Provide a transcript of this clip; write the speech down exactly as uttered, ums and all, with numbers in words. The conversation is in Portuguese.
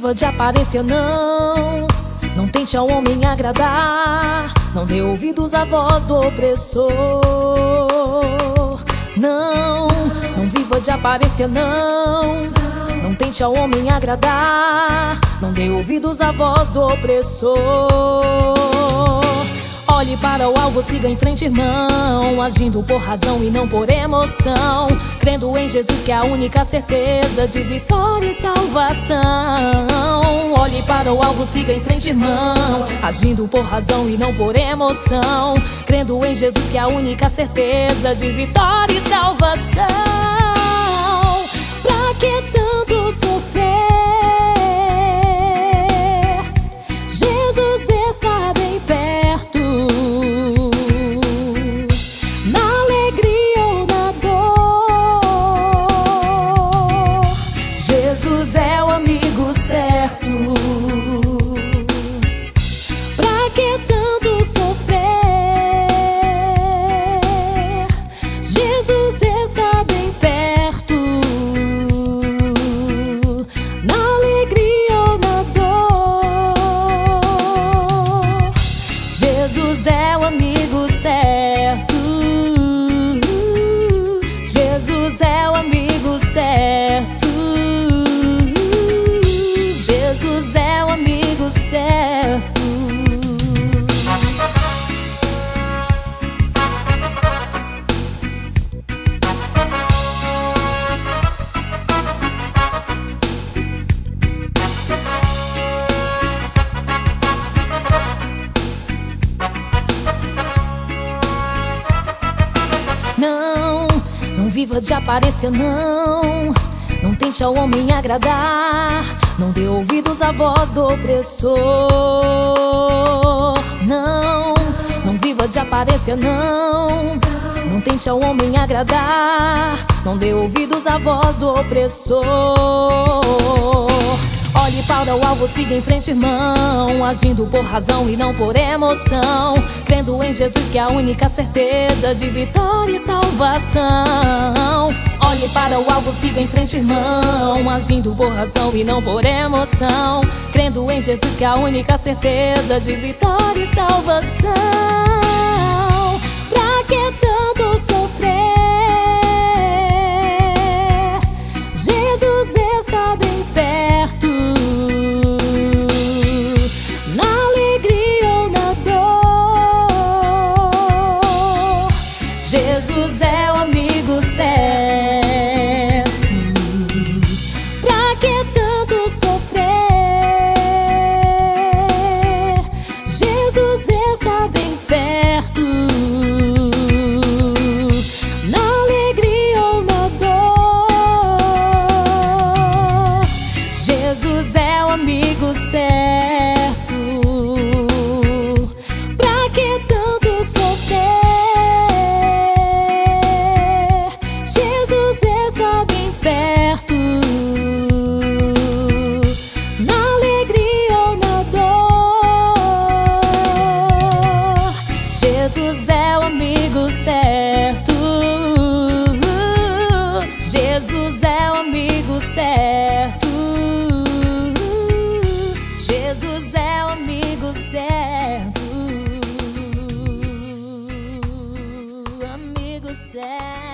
viva de aparência, não. Não tente ao homem agradar. Não dê ouvidos à voz do opressor. Não, não viva de aparência, não. Não tente ao homem agradar. Não dê ouvidos à voz do opressor. Olhe para o alvo, siga em frente, irmão, agindo por razão e não por emoção, crendo em Jesus, que é a única certeza de vitória e salvação. Olhe para o alvo, siga em frente, irmão, agindo por razão e não por emoção, crendo em Jesus, que é a única certeza de vitória e salvação. Pra que tanto sofrer? Jesus está bem perto. Na alegria ou na dor, Jesus é o amigo certo. Pra que tanto sofrer? Jesus está bem perto. Na alegria ou na dor, Jesus é o amigo certo. Jesus é o amigo certo. Jesus é o amigo certo. Não, não viva de aparência, não. Não tente ao homem agradar. Não dê ouvidos à voz do opressor. Não, não viva de aparência, não. Não tente ao homem agradar. Não dê ouvidos à voz do opressor. Olhe para o alvo, siga em frente, irmão, agindo por razão e não por emoção, crendo em Jesus, que é a única certeza de vitória e salvação. Olhe para o alvo, siga em frente, irmão, agindo por razão e não por emoção, crendo em Jesus, que é a única certeza de vitória e salvação. Pra que tanto sofrer? Jesus está bem perto. Na alegria ou na dor, Jesus é o amigo certo. Pra que tanto sofrer? Jesus está bem perto. Na alegria ou na dor, Jesus é o amigo certo. Pra que tanto sofrer? Jesus está bem perto. Na alegria ou na dor, Jesus é o amigo certo. Jesus é o amigo certo. Jesus é o amigo certo. Amigo certo.